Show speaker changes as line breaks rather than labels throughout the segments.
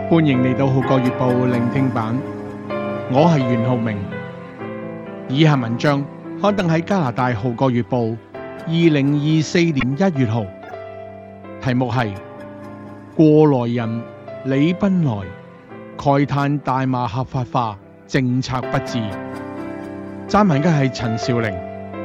歡迎嚟到《號角月報》聆聽版，我係袁浩明。以下文章刊登喺加拿大《號角月報》2024年1月號，題目係過來人李斌來慨嘆大麻合法化政策不智。撰文嘅係陳兆玲。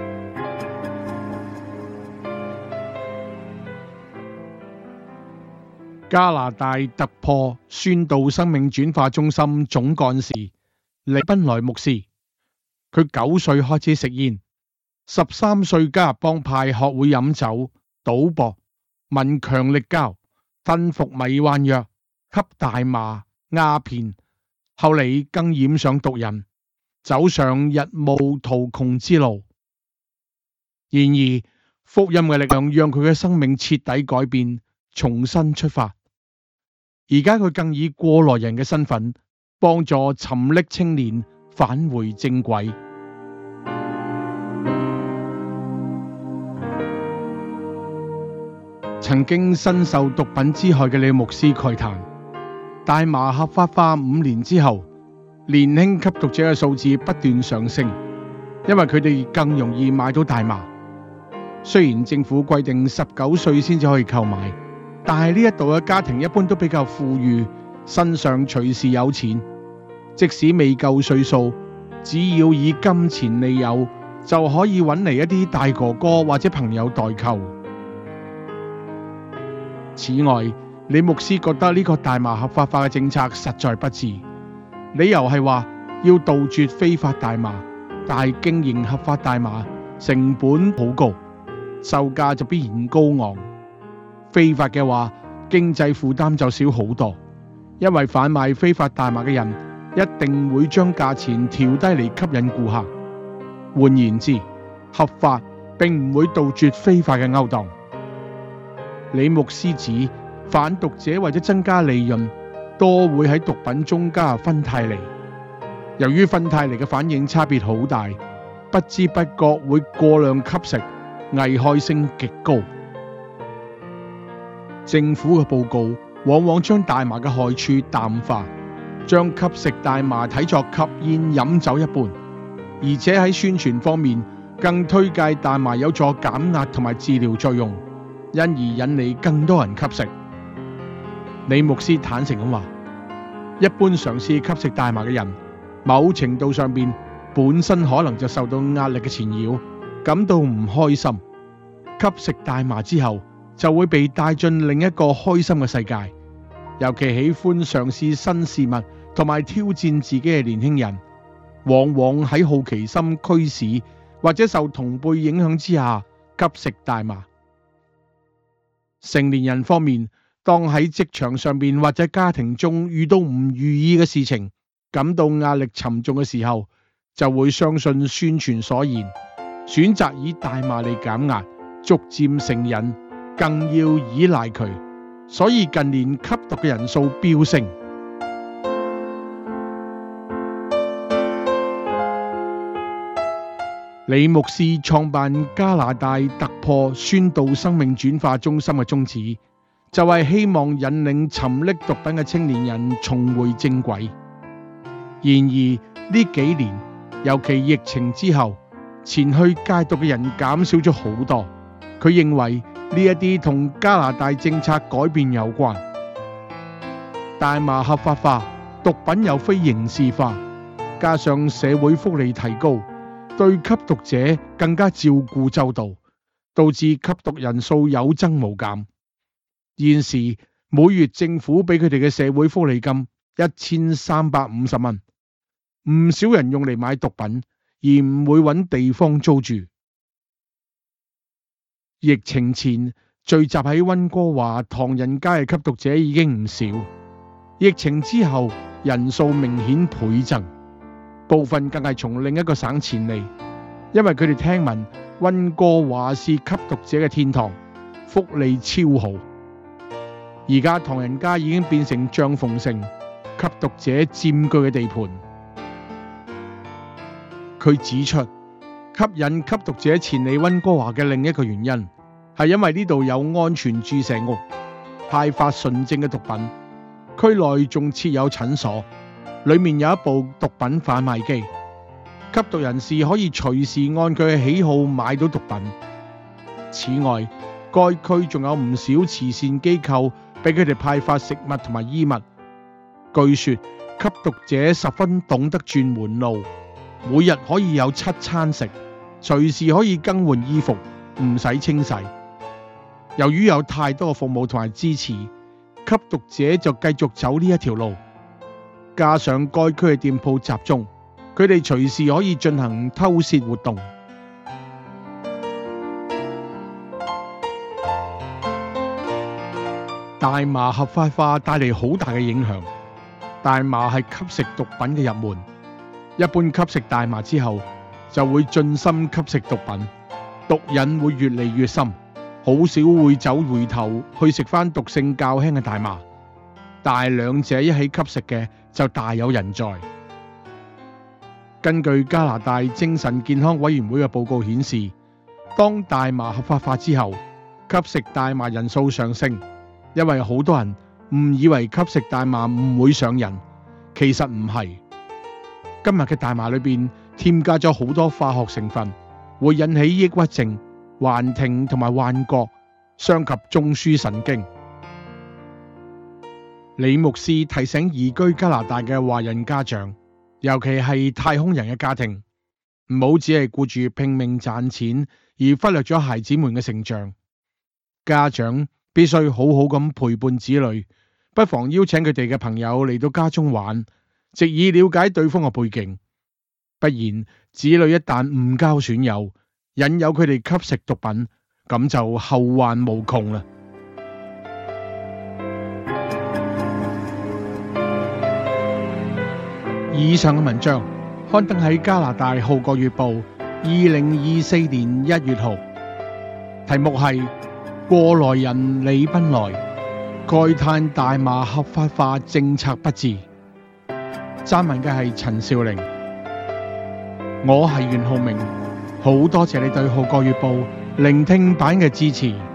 加拿大突破宣道生命轉化中心總幹事李斌來牧師，佢9歲開始食煙，13歲加入幫派，學會飲酒、賭博、聞強力膠、吞服迷幻藥、吸大麻、鴉片，後嚟更染上毒癮，走上日暮途窮之路。然而福音嘅力量讓佢嘅生命徹底改變，重新出發。而家佢更以過來人嘅身份幫助沉溺青年返回正軌。曾經身受毒品之害嘅李牧師慨嘆，大麻合法化5年之後，年輕吸毒者嘅數字不斷上升，因為佢哋更容易買到大麻。雖然政府規定19歲先至可以購買，但係呢一度嘅家庭一般都比較富裕，身上隨時有錢，即使未夠歲數，只要以金錢利誘，就可以揾嚟一啲大哥哥或者朋友代購。此外，李牧師覺得呢個大麻合法化嘅政策實在不智，理由係話要杜絕非法大麻，但係經營合法大麻成本好高，售價就必然高昂。非法嘅話，經濟負擔就少好多，因為販賣非法大麻嘅人一定會將價錢調低嚟吸引顧客。換言之，合法並唔會杜絕非法嘅勾當。李牧師指，販毒者為咗增加利潤，多會喺毒品中加入芬太尼。由於芬太尼嘅反應差別好大，不知不覺會過量吸食，危害性極高。政府嘅報告往往將大麻嘅害處淡化，將吸食大麻睇作吸煙飲酒一般，而且喺宣傳方面更推介大麻有助減壓同埋治療作用，因而引嚟更多人吸食。李牧師坦誠咁話，一般嘗試吸食大麻嘅人，某程度上邊本身可能就受到壓力嘅纏繞，感到唔開心。吸食大麻之後，就會被帶進另一個開心嘅世界。尤其喜歡嘗試新事物同埋挑戰自己嘅年輕人，往往喺好奇心驅使或者受同輩影響之下吸食大麻。成年人方面，當喺職場上面或者家庭中遇到唔如意嘅事情，感到壓力沉重嘅時候，就會相信宣傳所言，選擇以大麻嚟減壓，逐漸成癮，更要依賴佢，所以近年吸毒嘅人數飆升。李牧師創辦加拿大突破宣道生命轉化中心嘅宗旨，就係希望引領沉溺毒品嘅青年人重回正軌。然而呢幾年，尤其疫情之後，前去戒毒嘅人減少咗好多。佢認為呢一啲同加拿大政策改變有關，大麻合法化，毒品又非刑事化，加上社會福利提高，對吸毒者更加照顧周到，導致吸毒人數有增無減。現時每月政府俾佢哋嘅社會福利金1350蚊，唔少人用嚟買毒品，而唔會揾地方租住。疫情前聚集喺溫哥華唐人街嘅吸毒者已經唔少，疫情之後人數明顯倍增，部分更係從另一個省前嚟，因為佢哋聽聞溫哥華是吸毒者嘅天堂，福利超好。而家唐人街已經變成帳篷城，吸毒者佔據嘅地盤。佢指出，吸引吸毒者前嚟溫哥華嘅另一個原因，係因為呢度有安全注射屋，派發純正嘅毒品。 區內仲設有診所，裏面有一部毒品販賣機，吸毒人士可以隨時按佢嘅喜好買到毒品。此外，該區仲有唔少慈善機構俾佢哋派發食物同埋衣物。據說吸毒者十分懂得轉門路，每日可以有7餐食，隨時可以更換衣服，唔使清洗。由於有太多嘅服務同埋支持，吸毒者就繼續走呢一條路。加上該區嘅店鋪集中，佢哋隨時可以進行偷竊活動。大麻合法化帶嚟好大嘅影響。大麻係吸食毒品嘅入門，一般吸食大麻之後就會進心吸食毒品，毒癮會越嚟越深，好少會走回頭去食翻毒性較輕嘅大麻，但係兩者一起吸食嘅就大有人在。根據加拿大精神健康委員會嘅報告顯示，當大麻合法化之後，吸食大麻人數上升，因為好多人誤以為吸食大麻唔會上癮，其實唔係。今日嘅大麻裏邊添加咗好多化學成分，會引起抑鬱症、幻聽同埋幻覺，傷及中樞神經。李牧師提醒移居加拿大嘅華人家長，尤其係太空人嘅家庭，唔好只係顧住拼命賺錢，而忽略咗孩子們嘅成長。家長必須好好咁陪伴子女，不妨邀請佢哋嘅朋友嚟到家中玩，藉以了解對方嘅背景。不然，子女一旦誤交損友，引誘佢哋吸食毒品，咁就後患無窮啦。以上嘅文章刊登喺加拿大《號角月報》2024年1月號，題目係過來人李斌來，慨嘆大麻合法化政策不智。撰文嘅係陳少玲，我係袁浩明，好多謝你對《號角月報》聆聽版嘅支持。